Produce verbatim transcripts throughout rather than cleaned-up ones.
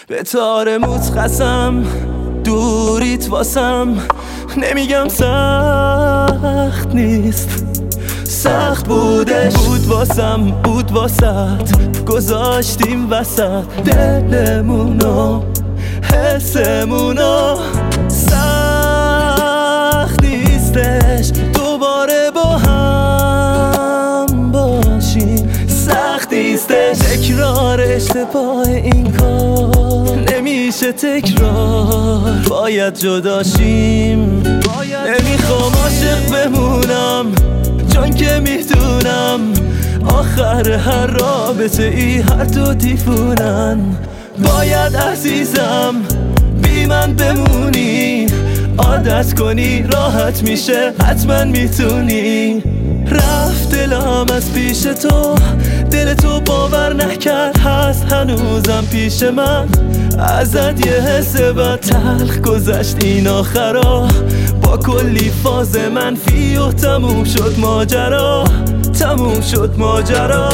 به تار موت قسم دوریت واسم نمیگم سخت نیست، سخت بودش بود واسم بود واسط گذاشتیم وسط دلمونو حسمونو. سخت نیستش دوباره با هم باشیم، سخت نیستش تکرار اشتباه این کار نمیشه تکرار، باید جداشیم. نمیخوام عاشق بمونم چون که میدونم آخر هر رابطه ای هر دو دیفونن. باید عزیزم بی من بمونی، عادت کنی راحت میشه حتما میتونی. رفت دلم از پیش تو، دل تو باور نکرد هست هنوزم پیش من. ازت یه حس بد تلخ گذشت این آخرا، با کلی فاز منفی و تموم شد ماجرا، تموم شد ماجرا.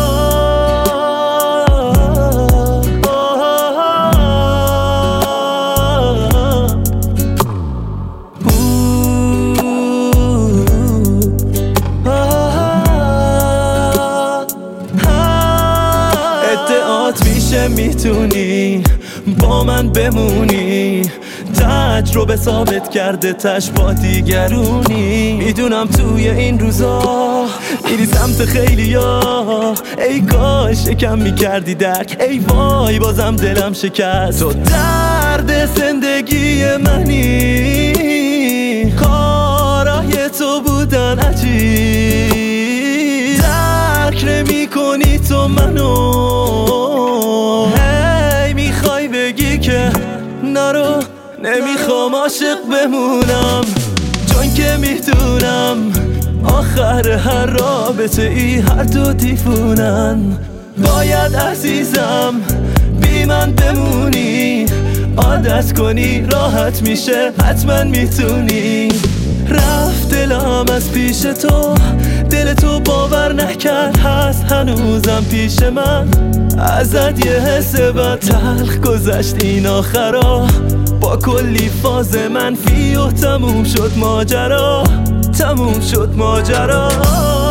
ادعات میشه میتونی با من بمونی، تجربه ثابت کرده تش با دیگرونی. میدونم توی این روزا میری سمت خیلیا، ای کاش شکم میکردی درک، ای وای بازم دلم شکست. تو درد زندگی منی، کارای تو بودن عجیب، درک نمی کنی تو منو. هی میخوای بگی که نرو، نمیخوام عاشق بمونم چون که میدونم آخر هر رابطه ای هر دو دیفونن. باید عزیزم بی من بمونی، عادت کنی راحت میشه حتما میتونی. رفت دلم از پیش تو، دل تو باور نکرد هست هنوزم پیش من. ازت یه حس بد تلخ گذشت این آخرا، با کلی فاز منفی و تموم شد ماجرا، تموم شد ماجرا.